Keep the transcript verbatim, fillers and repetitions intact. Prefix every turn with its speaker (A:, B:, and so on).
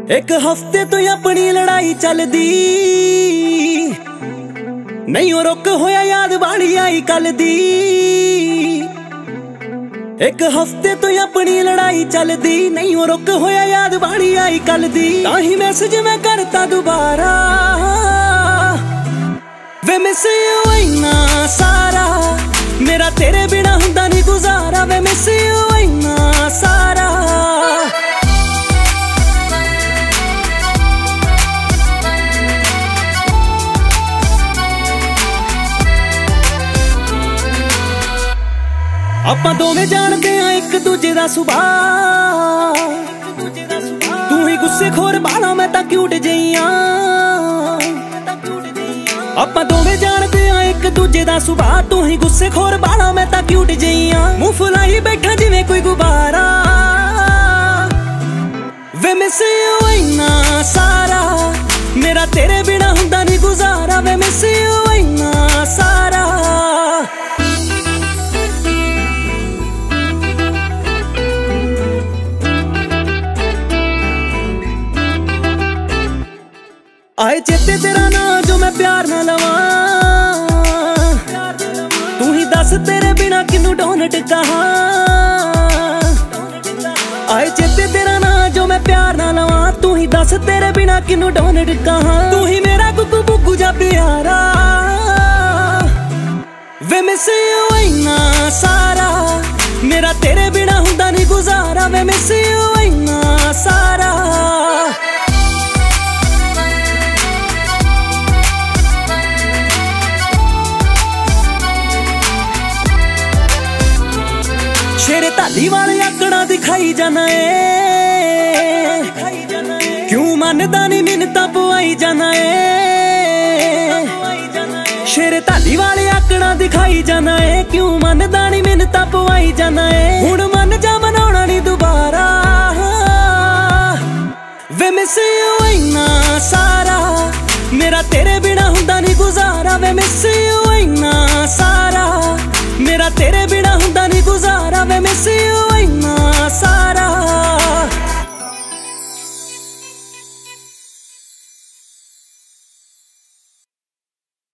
A: एक हफ्ते तो अपनी लड़ाई चलदी नहीं हो रुक होया याद बाड़ी आई कल दी। एक हफ्ते तो अपनी लड़ाई चलदी नहीं हो रुक होया याद बाड़ी आई कल दी। ताही मैसेज मैं करता दोबारा वे मिस यू इन्ना सारा मेरा तेरे बिना हुंदा नहीं गुजारा वे मिस यू इन्ना सारा। ਆਪਾਂ ਦੋਵੇਂ ਜਾਣਦੇ ਆ ਇੱਕ ਦੂਜੇ ਦਾ ਸੁਭਾਅ ਤੂੰ ਹੀ ਗੁੱਸੇ ਖੋਰ ਬਾਲਾ ਮੈਂ ਤਾਂ ਕਿਊਟ ਜਈਆਂ। ਆਪਾਂ ਦੋਵੇਂ ਜਾਣਦੇ ਆ ਇੱਕ ਦੂਜੇ ਦਾ ਸੁਭਾਅ ਤੂੰ ਹੀ ਗੁੱਸੇ ਖੋਰ ਬਾਲਾ ਮੈਂ ਤਾਂ ਕਿਊਟ ਜਈਆਂ। ਮੂੰਹ ਫੁਲਾਈ ਬੈਠਾ ਜਿਵੇਂ ਕੋਈ ਗੁਬਾਰਾ ਵੇ ਮਿਸ ਯੂ ਇੰਨਾ ਸਾਰਾ ਮੇਰਾ ਤੇਰੇ ਬਿਨਾ ਹੁੰਦਾ ਨਹੀਂ ਗੁਜ਼ਾਰਾ ਵੇ ਮਿਸ ਯੂ ਇੰਨਾ ਸਾਰਾ। आए चेते तेरा ना जो मैं प्यार ना लवा तू ही दस तेरे बिना किनू डोनट कहा। आए चेते तेरा ना जो मैं प्यार ना लवा तू ही दस तेरे बिना किनू डोनट कहा। तू ही मेरा गुगू गुगू जा प्यारा वे मिस यू इन्ना सारा मेरा तेरे बिना हुंदा नहीं गुजारा वे मिस यू इन्ना सारा। शेरे ताली वाले आकड़ा दिखाई जाना है क्यों मानदा नहीं मिन्नतां पवाई जाना है। शेरे ताली वाले आकड़ा दिखाई जाना है क्यों मानदा नहीं मिन्नतां पवाई जाना है। हुण मन जा मनाउणा नहीं दोबारा वे मिस यू इन्ना सारा मेरा तेरे बिना हुंदा नहीं गुजारा वे मिस यू इन्ना सारा मेरा तेरे बिना हुंदा नहीं गुजारा वे मिस यू।